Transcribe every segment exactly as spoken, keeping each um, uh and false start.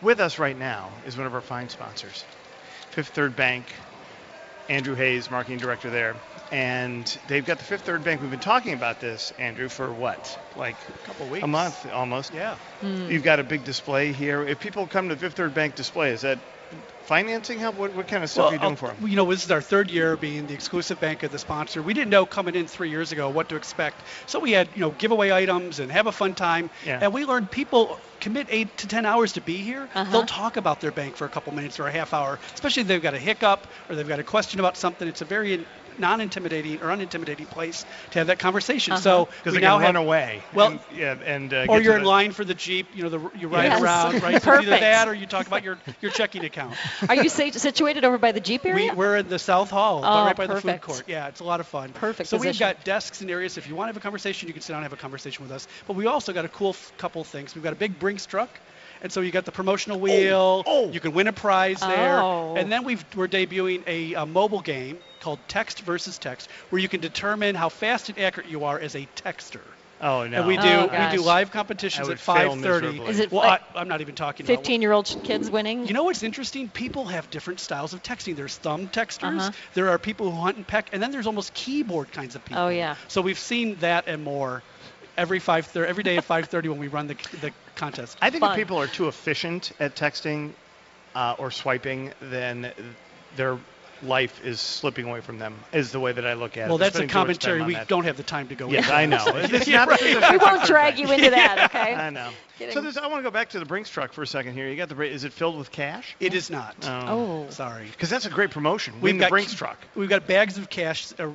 With us right now is one of our fine sponsors, Fifth Third Bank. Andrew Hayes, marketing director there. And they've got the Fifth Third Bank. We've been talking about this, Andrew, for what? Like a couple weeks. A month almost. Yeah. Mm. You've got a big display here. If people come to Fifth Third Bank display, is that financing help? What, what kind of stuff well, are you doing I'll, for them? You know, this is our third year being the exclusive bank of the sponsor. We didn't know coming in three years ago what to expect. So we had, you know, giveaway items and have a fun time. Yeah. And we learned people commit eight to ten hours to be here. Uh-huh. They'll talk about their bank for a couple minutes or a half hour, especially if they've got a hiccup or they've got a question about something. It's a very non-intimidating or unintimidating place to have that conversation. Uh-huh. So because we they now can have, run away. Well, and, yeah, and uh, or get you're to in the, line for the Jeep. You know, the, you ride Yes. around, right? So it's either Perfect. that or you talk about your, your checking account. Are you sa- situated over by the Jeep We, area? we're in the South Hall, Oh, right by the food perfect. court. Yeah, it's a lot of fun. Perfect So we've position. got desks and areas. If you want to have a conversation, you can sit down and have a conversation with us. But we also got a cool f- couple things. We've got a big Brinks truck. And so you got the promotional wheel. Oh. You can win a prize there. Oh. And then we've, we're debuting a, a mobile game called Text versus Text, where you can determine how fast and accurate you are as a texter. Oh, no. And we do Oh, we gosh. do live I competitions would at fail five thirty. miserably. Is it well, like I, I'm not even talking about fifteen-year-old kids winning? You know what's interesting? People have different styles of texting. There's thumb texters. Uh-huh. There are people who hunt and peck, and then there's almost keyboard kinds of people. Oh, yeah. So we've seen that and more every five thirty, every day at five thirty when we run the the contest. I think Fun. if people are too efficient at texting uh, or swiping, then their life is slipping away from them, is the way that I look at it. Well, They're that's a spending too much time commentary. on We that. don't have the time to go Yes, into. I know. It's Yeah, not right. the- we won't drag you into that, okay? I know. Kidding. So this, I want to go back to the Brinks truck for a second here. You got the. Br- Is it filled with cash? It is not. Oh. Sorry. Because that's a great promotion. We've Win got the Brinks truck. We've got bags of cash, uh,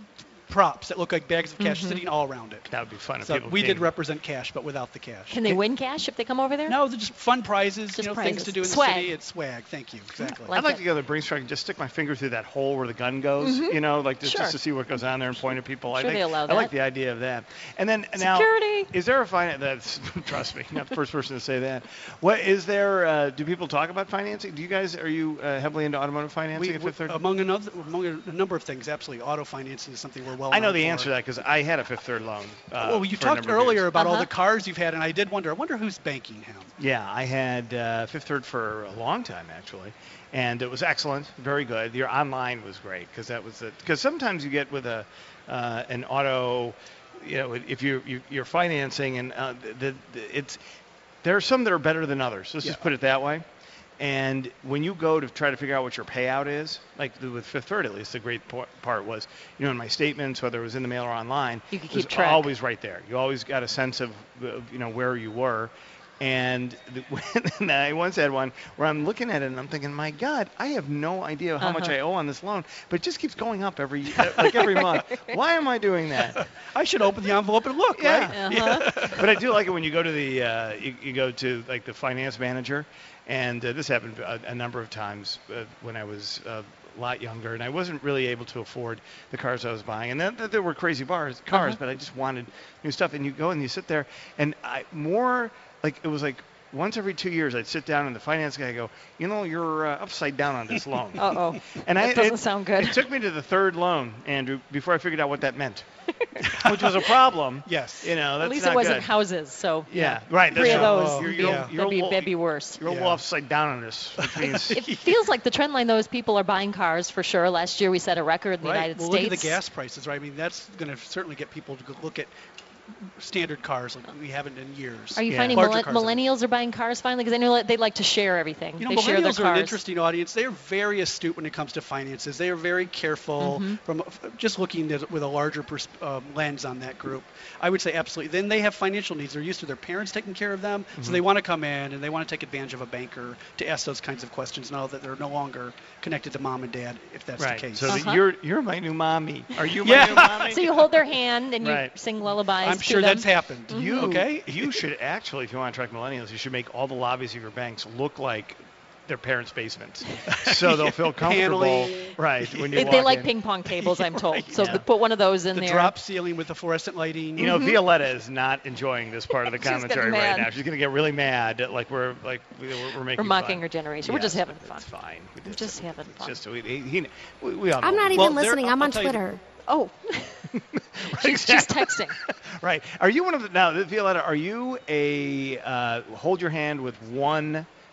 props that look like bags of cash Mm-hmm. sitting all around it. That would be fun if So people we came. did represent cash, but without the cash. Can they win cash if they come over there? No, they're just fun prizes, Just you know, prizes. things to do in Swag. the city. It's swag. Thank you. Exactly. Like I'd like that. to go to the Brinks truck and just stick my finger through that hole where the gun goes, you know, like just, Sure. just to see what goes on there and point at people. I Sure think they allow I like that. the idea of that. And then now, Security. is there a finance? That's trust me, not the first person to say that. What is there? Uh, do people talk about financing? Do you guys are you uh, heavily into automotive financing We, at we, Fifth Third? among another, among a number of things, absolutely, auto financing is something we're well. I know known the for. answer to that because I had a Fifth Third loan. Uh, Well, you for a talked number of earlier years. about all Uh-huh. the cars you've had, and I did wonder. I wonder who's banking him. Yeah, I had uh, Fifth Third for a long time actually, and it was excellent, very good. Your online was great because that was because sometimes you get with a uh, an auto, you know, if you, you you're financing and uh, the, the it's there are some that are better than others. Let's just Yeah. put it that way. And when you go to try to figure out what your payout is, like the- with Fifth Third at least, the great po- part was, you know, in my statements, whether it was in the mail or online, You could it was keep track. always right there. You always got a sense of, uh, you know, where you were. And the, when I once had one where I'm looking at it and I'm thinking, my God, I have no idea how much Uh-huh. I owe on this loan, but it just keeps going up every like every month. Why am I doing that? I should open the envelope and look, Yeah. right? Uh-huh. But I do like it when you go to the uh, you, you go to like the finance manager, and uh, this happened a, a number of times uh, when I was uh, a lot younger, and I wasn't really able to afford the cars I was buying, and then there were crazy bars, cars, Uh-huh. but I just wanted new stuff. And you go and you sit there, and I more like it was like. Once every two years, I'd sit down and the finance guy go, you know, you're uh, upside down on this loan. Uh-oh. And That I, doesn't it, sound good. It took me to the third loan, Andrew, before I figured out what that meant, which was a problem. Yes. You know, that's At least not it wasn't good. houses, so Yeah, right. That's three of right. those. Oh, You're, you're, yeah. you're that'd, a be, little, that'd be worse. You're a little Yeah. upside down on this, which means It feels like the trend line, though, is people are buying cars for sure. Last year we set a record in the Right. United Well, States. look at the gas prices, right? I mean, that's going to certainly get people to go look at standard cars like we haven't in years. Are you Yeah. finding Larger millen- cars, I mean. millennials are buying cars finally? Because I know they like to share everything. You know, they share their millennials are cars. an interesting audience. They are very astute when it comes to finances. They are very careful Mm-hmm. from just looking at, with a larger pers- uh, lens on that group. I would say absolutely. Then they have financial needs. They're used to their parents taking care of them, Mm-hmm. so they want to come in and they want to take advantage of a banker to ask those kinds of questions now that they're no longer connected to mom and dad, if that's right. the case. So that Uh-huh. you're you're my new mommy. Are you my Yeah. new mommy? So you hold their hand and you Right. sing lullabies I'm to sure them. that's happened. You okay? You should actually, if you want to attract millennials, you should make all the lobbies of your banks look like their parents' basements, so they'll feel comfortable. Paneling. Right when you They, walk they like in. ping pong tables, I'm told. So Yeah. they put one of those in The there. drop ceiling with the fluorescent lighting. You know, Violetta is not enjoying this part of the She's getting commentary right mad. now. She's going to get really mad, like we're like we're, we're making. We're mocking fun. her generation. We're just Yes, having but fun. It's fine. We We're did just some- having it's fun. Just we, he, he, we, we all know. I'm not Well, even there- listening. I'm I'll on tell you- Twitter. Oh, she's, she's texting. Right. Are you one of the now, Violetta? Are you a uh, hold your hand with one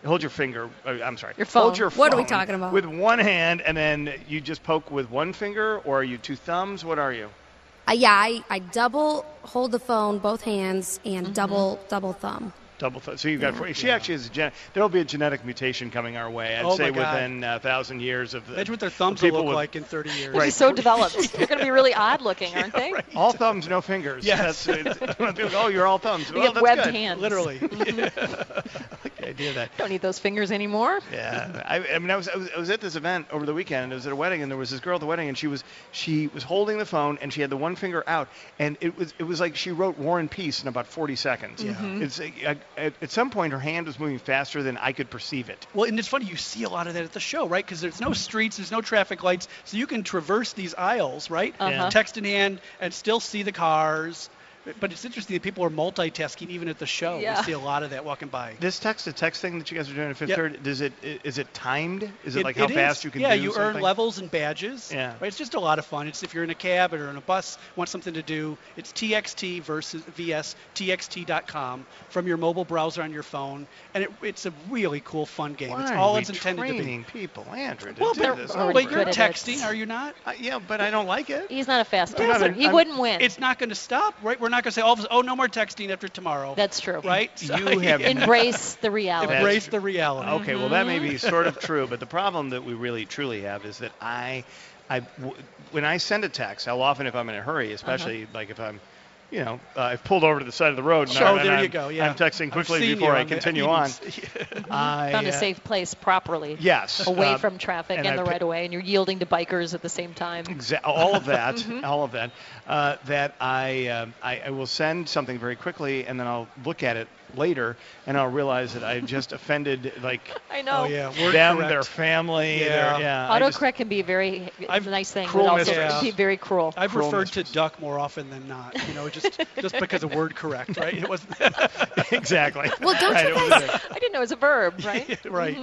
hold your finger. Uh, I'm sorry. Your phone. Hold your What are we phone talking about? with one hand, and then you just poke with one finger, or are you two thumbs? What are you? Uh, yeah, I, I double hold the phone, both hands, and Mm-hmm. double double thumb. Double thumb. So you've got. Yeah. Four. She actually is a gen- There'll be a genetic mutation coming our way. I'd Oh, say my God. within a thousand years of. Imagine what their thumbs will people look with- like in thirty years. Right. She's so developed. They're going to be really odd looking, aren't they? right. All thumbs, no fingers. Yes. That's, it's, people go, oh, you're all thumbs. We Well, have that's webbed good. hands. Literally. I like the idea of that. Don't need those fingers anymore. Yeah, I, I mean, I was, I was I was at this event over the weekend, and it was at a wedding, and there was this girl at the wedding, and she was she was holding the phone, and she had the one finger out, and it was it was like she wrote War and Peace in about forty seconds. Yeah. Mm-hmm. It's uh, at, at some point her hand was moving faster than I could perceive it. Well, and it's funny, you see a lot of that at the show, right? Because there's no streets, there's no traffic lights, so you can traverse these aisles, right? Uh-huh. Text in hand and still see the cars. But it's interesting that people are multitasking even at the show. Yeah. We see a lot of that walking by. This text-to-text thing that you guys are doing at Fifth Yep. Third, does it is it timed? Is it, like how it fast is. you can yeah, do you something? earn levels and badges. Yeah. Right? It's just a lot of fun. It's if you're in a cab or in a bus, want something to do. It's T X T versus V S T X T dot com from your mobile browser on your phone, and it, it's a really cool, fun game. Why it's are all we it's intended to be. training people, Andrew, to Well, do but, this They're over but you're good at it. texting, are you not? Uh, yeah, but I don't like it. He's not a fast I'm not texter. a- He I'm- wouldn't win. It's not going to stop, right? We're not going to say, all of a sudden, oh, no more texting after tomorrow. That's true. right? You have Embrace the reality. Embrace true. the reality. Okay, well that may be sort of true, but the problem that we really truly have is that I, I, w- when I send a text, how often if I'm in a hurry, especially Uh-huh. like if I'm, you know, uh, I've pulled over to the side of the road and, Sure, I, and there I'm, you go. Yeah. I'm texting I've quickly seen before you I on the continue on. Edens. I, Found a uh, safe place properly. Yes. Away uh, from traffic and and, I the pi- right of way, and you're yielding to bikers at the same time. Exa- all of that, Mm-hmm. all of that, uh, that I, um I, I will send something very quickly, and then I'll look at it later, and I'll realize that I just offended like I know. Oh, yeah. Word them, correct. their family, Yeah. their, yeah. I just- Autocorrect can be a very I've- nice thing, cruel but also mistress. can be very cruel. I've Cruel referred mistress. to duck more often than not, you know, just just because of word correct, right? It wasn't exactly. Well, don't Right, you it was guys- a- I didn't know it was a verb, right? right.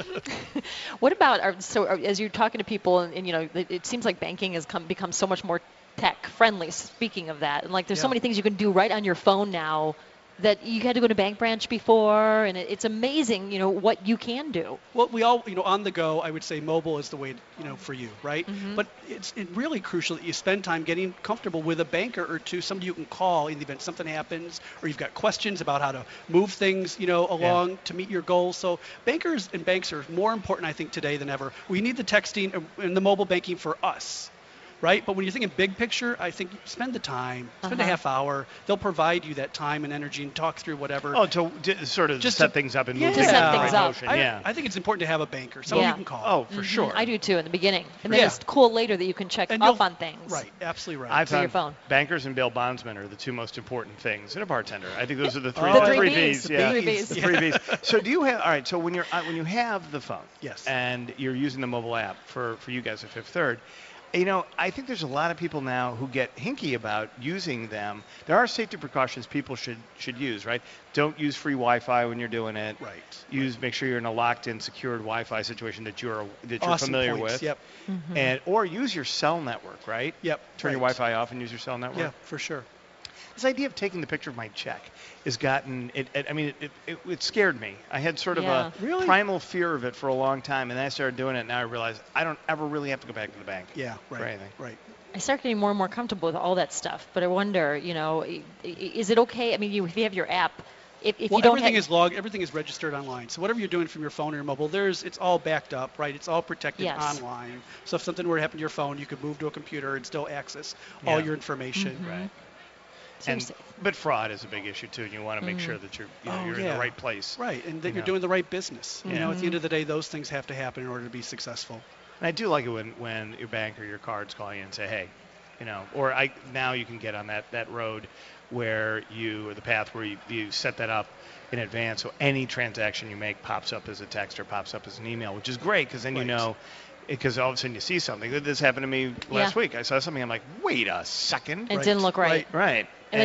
What about our, so are- as you're talking to people, and, and you know, it, it seems like banking has come become so much more tech friendly. Speaking of that, and like there's so Yeah. many things you can do right on your phone now that you had to go to bank branch before, and it, it's amazing, you know, what you can do. Well, we all, you know, on the go, I would say mobile is the way, you know, for you, right? Mm-hmm. But it's it really crucial that you spend time getting comfortable with a banker or two, somebody you can call in the event something happens, or you've got questions about how to move things, you know, along to meet your goals. So bankers and banks are more important, I think, today than ever. We need the texting and the mobile banking for us. Right? But when you're thinking big picture, I think spend the time, spend a Uh-huh. half hour. They'll provide you that time and energy and talk through whatever. Oh, to, to sort of Just set to- things up and yeah. move To things set in the things right up. motion. I, yeah. I think it's important to have a banker, someone Yeah. you can call. Oh, for Mhm. sure. I do too in the beginning, and then Yeah. it's cool later that you can check And up you'll- on things. Right, absolutely right. I through your found phone. bankers and bail bondsmen are the two most important things in a bartender. I think those are the three, The the three B's. Bs, Yeah, the three Bs. the three Bs. So do you have? All right. So when you're uh, when you have the phone, Yes. and you're using the mobile app for for you guys at Fifth Third. You know, I think there's a lot of people now who get hinky about using them. There are safety precautions people should should use, right? Don't use free Wi-Fi when you're doing it. Right. Use make sure you're in a locked-in, secured Wi-Fi situation that you're that you're Awesome familiar points. with. Yep. And or use your cell network, right? Yep. Turn your right. Wi-Fi off and use your cell network. Yeah, for sure. This idea of taking the picture of my check has gotten it. it I mean, it, it, it scared me. I had sort of Yeah. a Really? primal fear of it for a long time, and then I started doing it. And now I realize I don't ever really have to go back to the bank. Yeah, right. For anything. Right. I start getting more and more comfortable with all that stuff, but I wonder, you know, i- i- is it okay? I mean, you, if you have your app, if, if Well, you don't everything have, is logged, everything is registered online. So whatever you're doing from your phone or your mobile, there's it's all backed up, right? It's all protected Yes. online. So if something were to happen to your phone, you could move to a computer and still access all Yeah. your information. Mm-hmm. Right. So And, you're safe. but fraud is a big issue too, and you want to make sure that you're you know, Oh, you're in yeah. the right place. Right, and that You you're know. doing the right business. You know, at the Mm-hmm. end of the day, those things have to happen in order to be successful. And I do like it when, when your bank or your card's calling you and say, hey, you know, or I now you can get on that, that road where you, or the path where you, you set that up in advance, so any transaction you make pops up as a text or pops up as an email, which is great because then you Right. know, because all of a sudden you see something. This happened to me last Yeah. week. I saw something. I'm like, wait a second. It Right, didn't look right. right. Right. And And then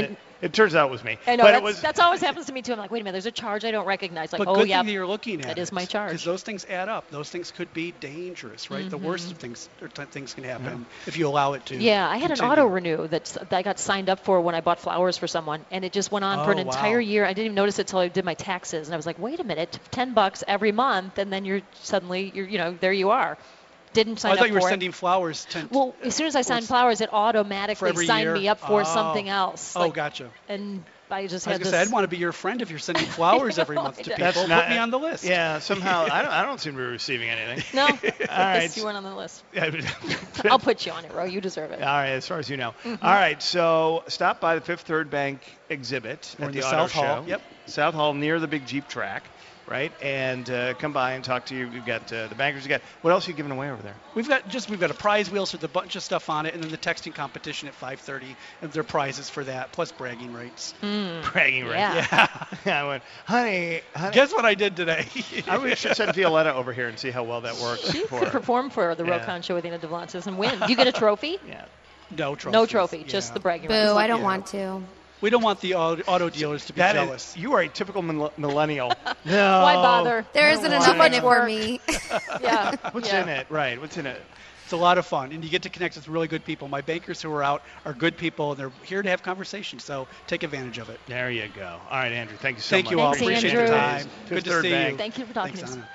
It turns out it was me. I know but that's, it was. that's always happens to me too. I'm like, wait a minute, there's a charge I don't recognize. Like, But oh good yeah, thing that you're looking at that it. is my charge. Because those things add up. Those things could be dangerous, right? The worst Mm-hmm. of things or t- things can happen if you allow it to. Yeah, I had continue. an auto renew that's, that I got signed up for when I bought flowers for someone, and it just went on for an Oh, wow. entire year. I didn't even notice it till I did my taxes, and I was like, wait a minute, ten bucks every month, and then you're suddenly, you're, you know, there you are. Didn't Oh, sign I up thought you were for sending it. flowers. To, Well, as soon as I signed was- flowers, it for automatically every signed year? me up for Oh. something else. Oh, like, gotcha. And I just I was had going to say, this. I'd want to be your friend if you're sending flowers every month to That's people. not- Put me on the list. Yeah, somehow I don't. I don't seem to be receiving anything. No, All right. yes, you weren't on the list. All I'll put you on it, Ro. You deserve it. right, as far as you know. Mm-hmm. All right, so stop by the Fifth Third Bank exhibit We're at in the the auto South show. Hall. Yep. South Hall near the big Jeep track, right? And uh, come by and talk to you. We've got uh, the bankers. You got what else are you giving away over there? We've got just we've got a prize wheel with a bunch of stuff on it, and then the texting competition at five thirty, and there are prizes for that, plus bragging rights. Bragging rights. Yeah. I went, honey, honey. Guess what I did today? I wish should send Violetta over here and see how well that works. She for could her. perform for the Yeah. Rokon show with Ina Devlantis and win. Do you get a trophy? Yeah. No trophy. No trophy, just the bragging Boo, rights. I don't Yeah. want to. We don't want the auto, auto dealers to be That jealous. is, you are a typical mil- millennial. No. Why bother? There I isn't don't enough want in it it. for me. Yeah. What's yeah. in it? Right. What's in it? It's a lot of fun, and you get to connect with really good people. My bankers who are out are good people, and they're here to have conversations, so take advantage of it. There you go. All right, Andrew. Thank you so Thank much. you all. Thanks, Appreciate Andrew. your time. Fifth Good to Third see Bank. you. Thank you for talking Thanks, to us. Anna.